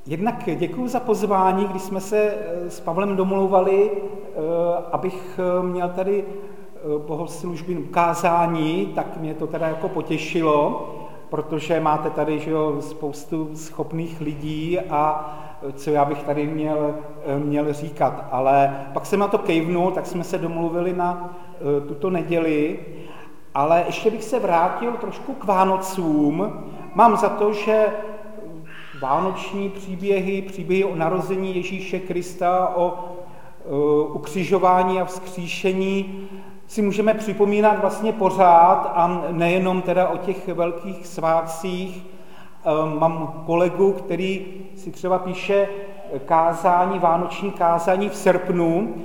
Jednak děkuji za pozvání, když jsme se s Pavlem domluvali, abych měl tady bohoslužby ukázání, tak mě to teda jako potěšilo, protože máte tady spoustu schopných lidí a co já bych tady měl říkat. Ale pak jsem na to kejvnul, tak jsme se domluvili na tuto neděli, ale ještě bych se vrátil trošku k Vánocům. Mám za to, že vánoční příběhy o narození Ježíše Krista, o ukřižování a vzkříšení si můžeme připomínat vlastně pořád a nejenom teda o těch velkých svátcích. Mám kolegu, který si třeba píše vánoční kázání v srpnu,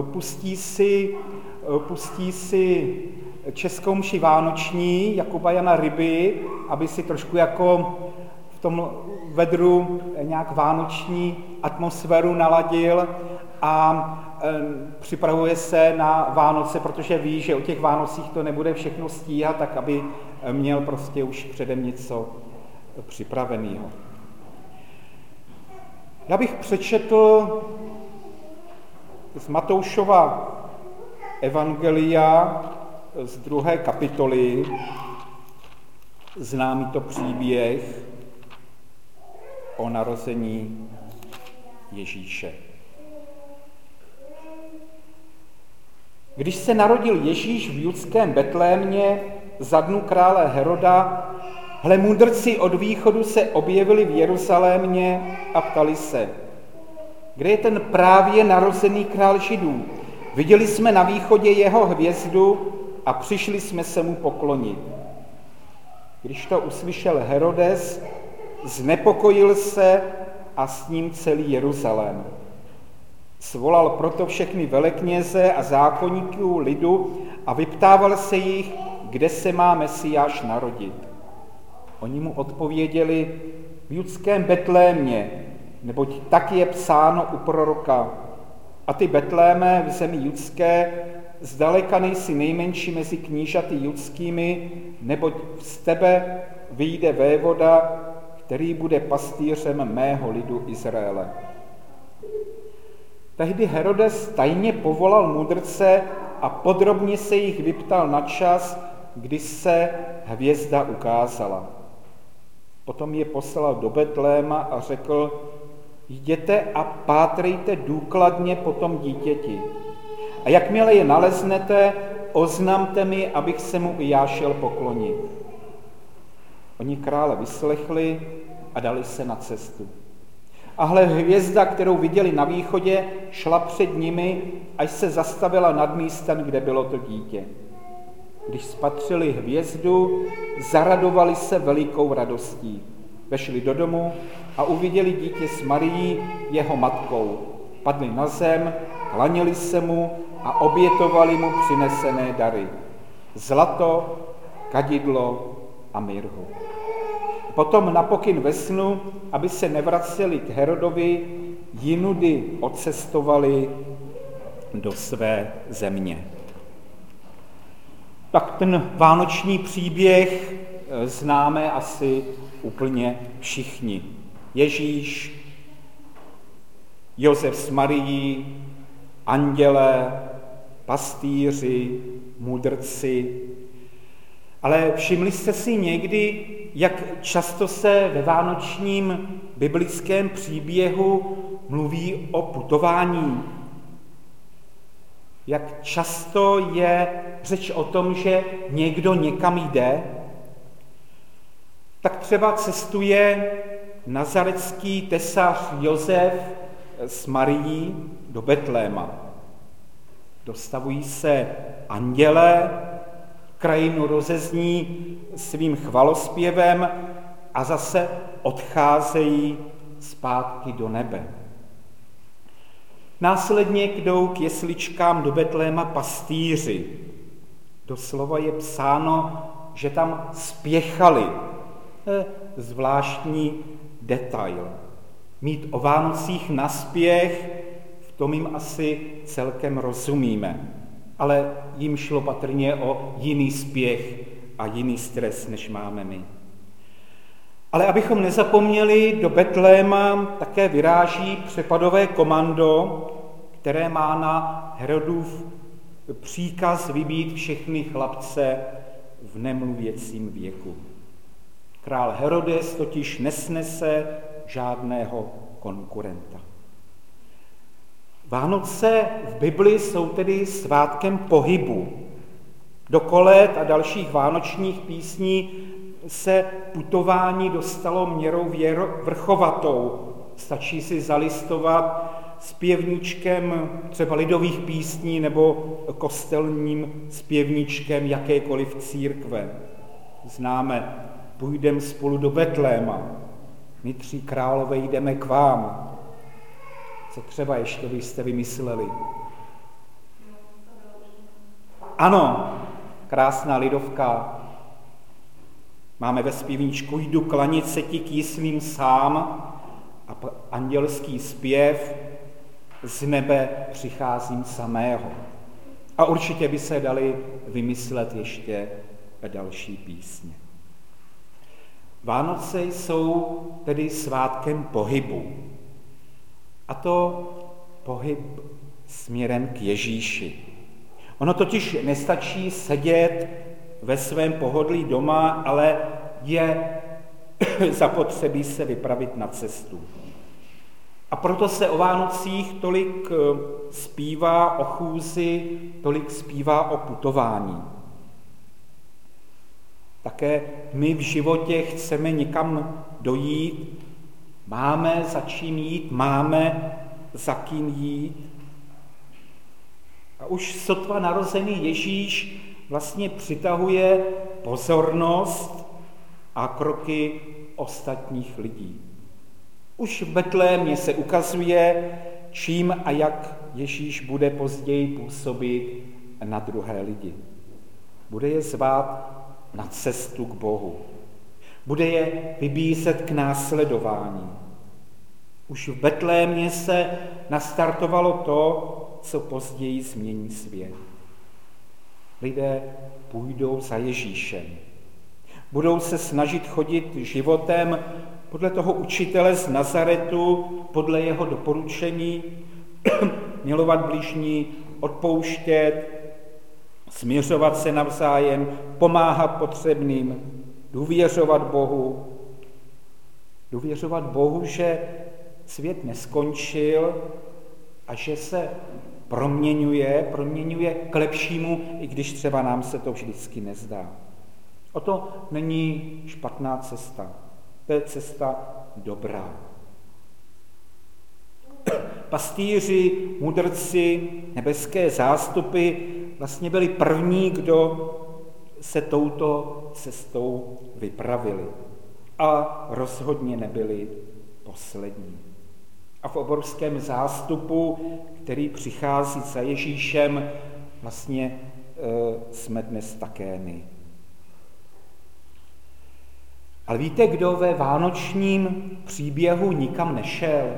pustí si českou mši vánoční Jakuba Jana Ryby, aby si trošku jako v tom vedru nějak vánoční atmosféru naladil a připravuje se na Vánoce, protože ví, že o těch Vánocích to nebude všechno stíhat, tak aby měl prostě už předem něco připraveného. Já bych přečetl z Matoušova evangelia z 2. kapitoly, známý to příběh o narození Ježíše. Když se narodil Ježíš v judském Betlémě za dnů krále Heroda, hle, mudrci od východu se objevili v Jeruzalémě a ptali se, kde je ten právě narozený král Židů? Viděli jsme na východě jeho hvězdu a přišli jsme se mu poklonit. Když to uslyšel Herodes, znepokojil se a s ním celý Jeruzalém. Svolal proto všechny velekněze a zákonníků lidu a vyptával se jich, kde se má Mesiáš narodit. Oni mu odpověděli, v judském Betlémě, neboť tak je psáno u proroka. A ty Betléme v zemi judské, zdaleka nejsi nejmenší mezi knížaty judskými, neboť z tebe vyjde vévoda, který bude pastýřem mého lidu Izraele. Tehdy Herodes tajně povolal mudrce a podrobně se jich vyptal na čas, kdy se hvězda ukázala. Potom je poslal do Betléma a řekl, jděte a pátrejte důkladně po tom dítěti. A jakmile je naleznete, oznamte mi, abych se mu i já šel poklonit. Oni krále vyslechli a dali se na cestu. A hle, hvězda, kterou viděli na východě, šla před nimi, až se zastavila nad místem, kde bylo to dítě. Když spatřili hvězdu, zaradovali se velikou radostí. Vešli do domu a uviděli dítě s Marií, jeho matkou. Padli na zem, klaněli se mu a obětovali mu přinesené dary. Zlato, kadidlo a mirhu. Potom na pokyn ve snu, aby se nevraceli k Herodovi, jinudy odcestovali do své země. Tak ten vánoční příběh známe asi úplně všichni. Ježíš, Josef s Marií, andělé, pastýři, mudrci. Ale všimli jste si někdy, jak často se ve vánočním biblickém příběhu mluví o putování? Jak často je řeč o tom, že někdo někam jde? Tak třeba cestuje nazarecký tesař Josef s Marií do Betléma. Dostavují se andělé, krajinu rozezní svým chvalospěvem a zase odcházejí zpátky do nebe. Následně jdou k jesličkám do Betléma pastýři. Doslova je psáno, že tam spěchali. Zvláštní detail. Mít o Vánocích naspěch, v tom jim asi celkem rozumíme. Ale jim šlo patrně o jiný spěch a jiný stres, než máme my. Ale abychom nezapomněli, do Betléma také vyráží přepadové komando, které má na Herodův příkaz vybít všechny chlapce v nemluvěcím věku. Král Herodes totiž nesnese žádného konkurenta. Vánoce v Bibli jsou tedy svátkem pohybu. Do kolet a dalších vánočních písní se putování dostalo měrou vrchovatou. Stačí si zalistovat zpěvníčkem třeba lidových písní nebo kostelním zpěvníčkem jakékoliv církve. Známe, půjdem spolu do Betléma, my 3 králové jdeme k vám. Co třeba ještě byste vymysleli? Ano, krásná lidovka. Máme ve zpěvníčku Jdu klanit se ti kýsným sám a andělský zpěv Z nebe přicházím samého. A určitě by se dali vymyslet ještě další písně. Vánoce jsou tedy svátkem pohybu. A to pohyb směrem k Ježíši. Ono totiž nestačí sedět ve svém pohodlí doma, ale je zapotřebí se vypravit na cestu. A proto se o Vánocích tolik zpívá o chůzi, tolik zpívá o putování. Také my v životě chceme někam dojít, máme za čím jít, máme za kým jít. A už sotva narozený Ježíš vlastně přitahuje pozornost a kroky ostatních lidí. Už v Betlémě se ukazuje, čím a jak Ježíš bude později působit na druhé lidi. Bude je zvát na cestu k Bohu. Bude je vybízet k následování. Už v Betlémě se nastartovalo to, co později změní svět. Lidé půjdou za Ježíšem. Budou se snažit chodit životem podle toho učitele z Nazaretu, podle jeho doporučení, milovat bližní, odpouštět, směřovat se navzájem, pomáhat potřebným, důvěřovat Bohu. Důvěřovat Bohu, že svět neskončil a že se proměňuje k lepšímu, i když třeba nám se to vždycky nezdá. O to není špatná cesta. To je cesta dobrá. Pastýři, mudrci, nebeské zástupy vlastně byli první, kdo se touto cestou vypravili. A rozhodně nebyli poslední. A v obrovském zástupu, který přichází za Ježíšem, vlastně jsme dnes také my. Ale víte, kdo ve vánočním příběhu nikam nešel?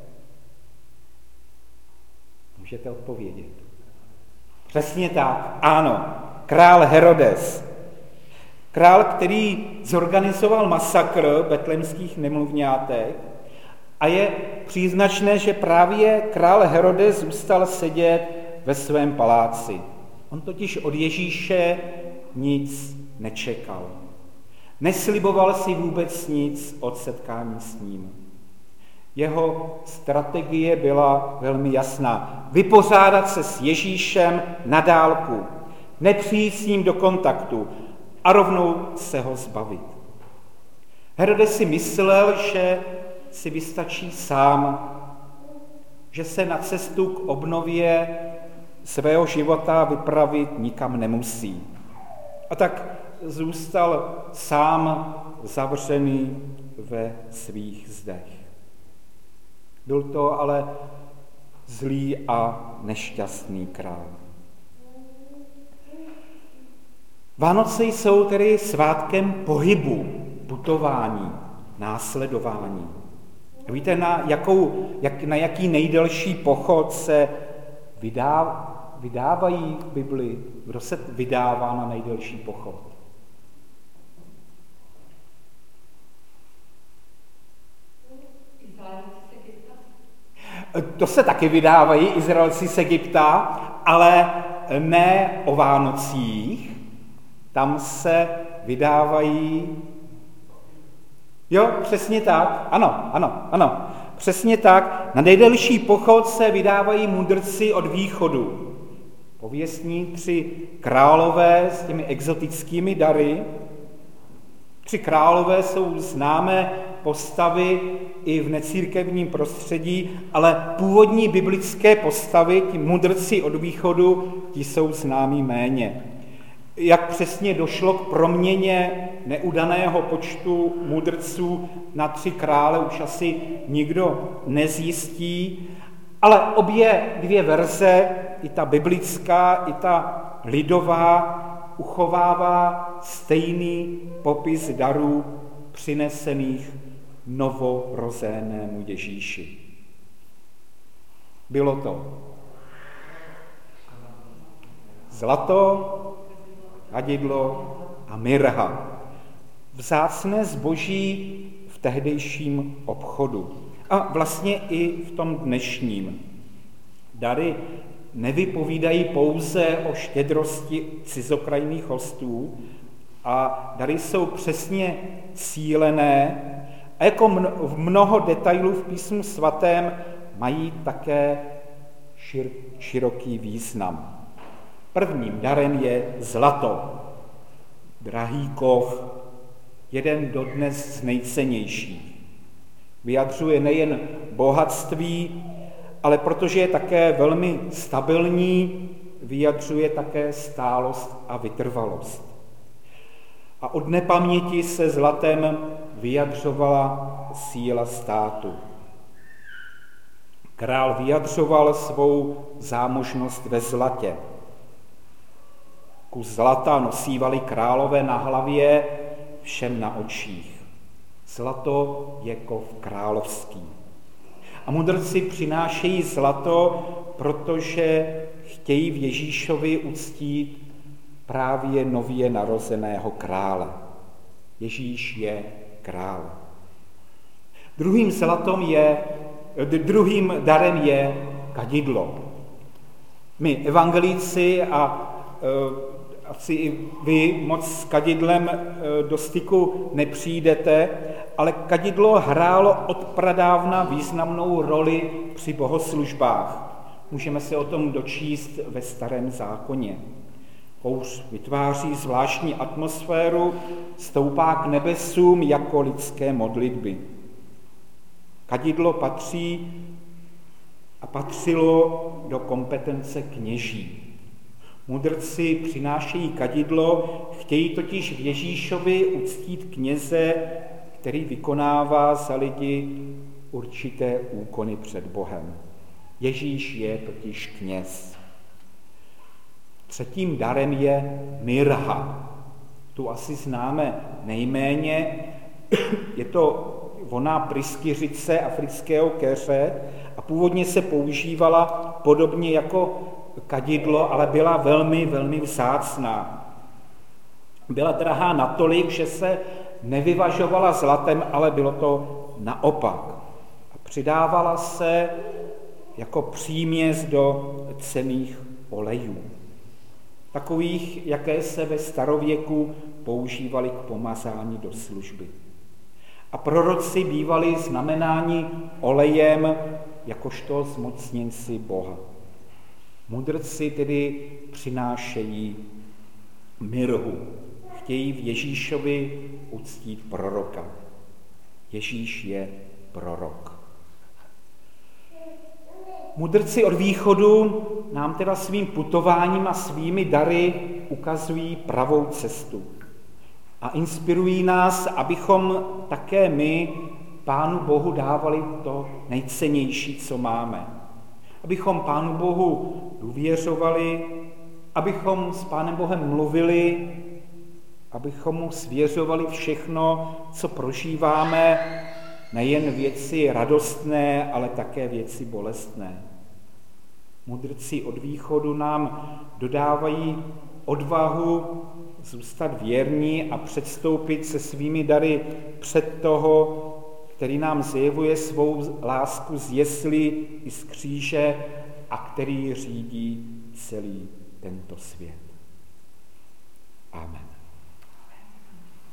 Můžete odpovědět. Přesně tak, ano, král Herodes. Král, který zorganizoval masakr betlémských nemluvňátek, a je příznačné, že právě král Herodes zůstal sedět ve svém paláci. On totiž od Ježíše nic nečekal. Nesliboval si vůbec nic od setkání s ním. Jeho strategie byla velmi jasná. Vypořádat se s Ježíšem na dálku, nepřijít s ním do kontaktu a rovnou se ho zbavit. Herodes si myslel, že si vystačí sám, že se na cestu k obnově svého života vypravit nikam nemusí. A tak zůstal sám zavřený ve svých zdech. Byl to ale zlý a nešťastný král. Vánoce jsou tedy svátkem pohybu, putování, následování. Víte, na jaký nejdelší pochod se vydávají v Bibli? Kdo se vydává na nejdelší pochod? To se taky vydávají Izraelci z Egypta, ale ne o Vánocích. Tam se vydávají... Jo, přesně tak. Ano. Přesně tak. Na nejdelší pochod se vydávají mudrci od východu. Pověstní 3 králové s těmi exotickými dary. 3 králové jsou známé postavy i v necírkevním prostředí, ale původní biblické postavy, ti mudrci od východu, ti jsou známí méně. Jak přesně došlo k proměně neudaného počtu mudrců na 3 krále, už asi nikdo nezjistí, ale obě 2 verze, i ta biblická, i ta lidová, uchovává stejný popis darů přinesených novorozenému Ježíši. Bylo to zlato, kadidlo a mirha. Vzácné zboží v tehdejším obchodu. A vlastně i v tom dnešním. Dary nevypovídají pouze o štědrosti cizokrajných hostů a dary jsou přesně cílené a jako mnoho detailů v písmu svatém mají také široký význam. Prvním darem je zlato, drahý kov, jeden dodnes z nejcennějších. Vyjadřuje nejen bohatství, ale protože je také velmi stabilní, vyjadřuje také stálost a vytrvalost. A od nepaměti se zlatem vyjadřovala síla státu. Král vyjadřoval svou zámožnost ve zlatě. Kus zlata nosívali králové na hlavě, všem na očích. Zlato je kov královský. A mudrci přinášejí zlato, protože chtějí v Ježíšovi uctít právě nově narozeného krále. Ježíš je král. Druhým darem je kadidlo. My evangelíci a asi i vy moc s kadidlem do styku nepřijdete, ale kadidlo hrálo od pradávna významnou roli při bohoslužbách. Můžeme se o tom dočíst ve Starém zákoně. Kouř vytváří zvláštní atmosféru, stoupá k nebesům jako lidské modlitby. Kadidlo patří a patřilo do kompetence kněží. Mudrci přinášejí kadidlo, chtějí totiž v Ježíšovi uctít kněze, který vykonává za lidi určité úkony před Bohem. Ježíš je totiž kněz. Třetím darem je mirha. Tu asi známe nejméně. Je to vonná pryskyřice afrického keře a původně se používala podobně jako kadidlo, ale byla velmi, velmi vzácná. Byla drahá natolik, že se nevyvažovala zlatem, ale bylo to naopak. A přidávala se jako příměs do cenných olejů. Takových, jaké se ve starověku používaly k pomazání do služby. A proroci bývali znamenáni olejem jakožto zmocněnci Boha. Mudrci tedy přinášejí mirhu. Chtějí v Ježíšovi uctít proroka. Ježíš je prorok. Mudrci od východu nám teda svým putováním a svými dary ukazují pravou cestu. A inspirují nás, abychom také my Pánu Bohu dávali to nejcennější, co máme. Abychom Pánu Bohu důvěřovali, abychom s Pánem Bohem mluvili, abychom mu svěřovali všechno, co prožíváme, nejen věci radostné, ale také věci bolestné. Mudrci od východu nám dodávají odvahu zůstat věrní a předstoupit se svými dary před toho, který nám zjevuje svou lásku z jeslí i z kříže a který řídí celý tento svět.